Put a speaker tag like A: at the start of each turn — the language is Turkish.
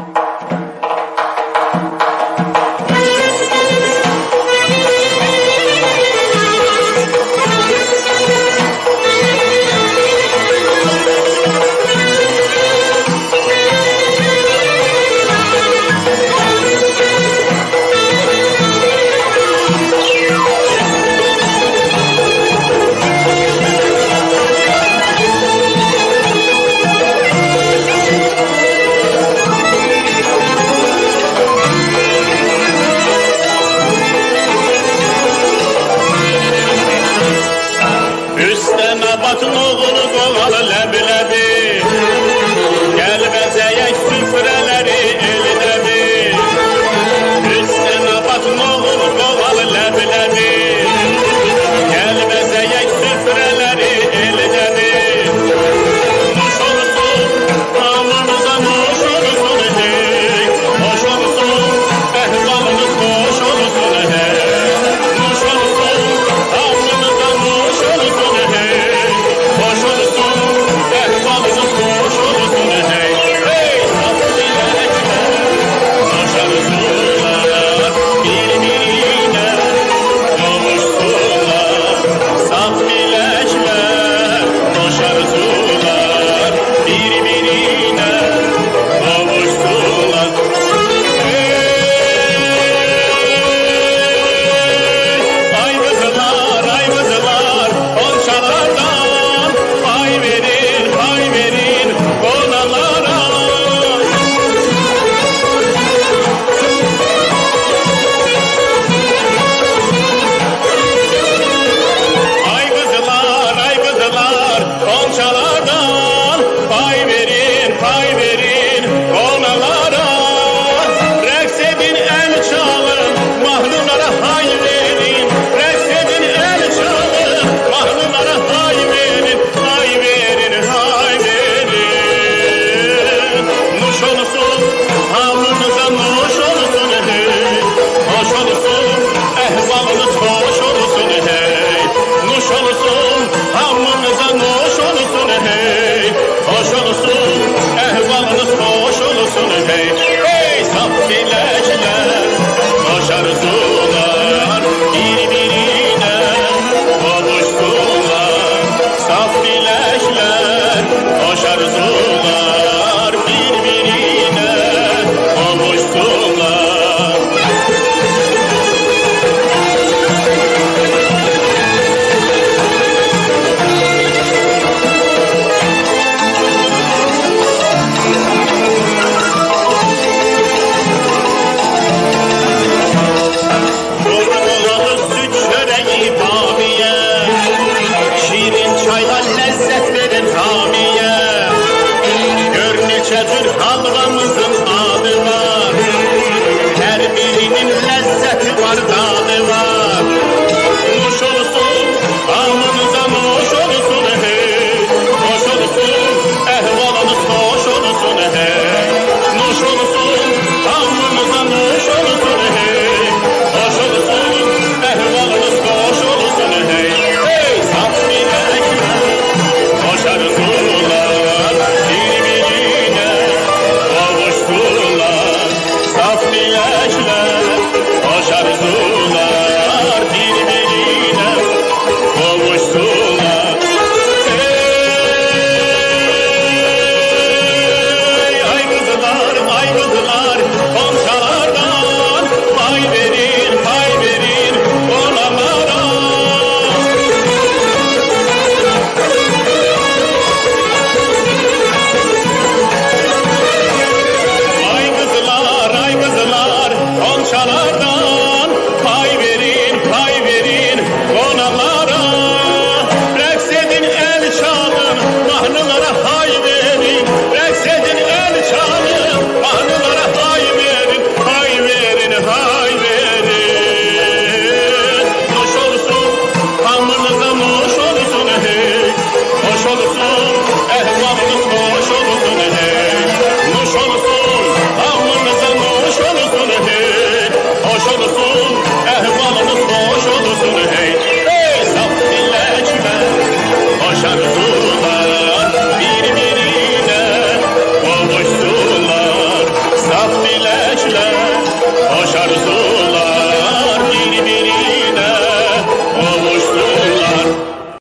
A: Batın oğlu qovalı ləbi-ləbi, gəl bəzəyək süfrələri el-ləbi. Üstənə batın oğlu qovalı ləbi-ləbi, gəl bəzəyək süfrələri el-ləbi. Nuş olsun, hamımıza nuş olsun hey, hoş olsun, əhvalımız hoş olsun hey. Nuş olsun, hamımıza nuş olsun hey. Hoş olsun, ehvalımız hoş olsun hey. Hey, saf dilekler, başarısınlar, birbirine kavuşsunlar. Saf dilekler, başarısınlar, birbirine kavuşsunlar. Ay kızlar, onçalardan pay verin konalara. Ay kızlar, onçalardan pay verin konalara. Rəqs edin, el çalın, mahnılara hay verin. Rəqs edin, el çalın, mahnılara hay verin. Nuş olsun, hamınıza nuş olsun hey. Hoş olsun, ehvalınız hoş olsun hey. Nuş olsun, hamınıza nuş olsun hey. Hoş olsun, ehvalınız hoş olsun hey. Hey, saf dilekler, hoş arzular, birbirine kavuşsunlar. Saf dilekler, hoş arzular, birbirine kavuşsunlar. Çorbalı süt çöreği bamiye, şirin çayla lezzet verir hamiye. Gör neçə cür halvamızın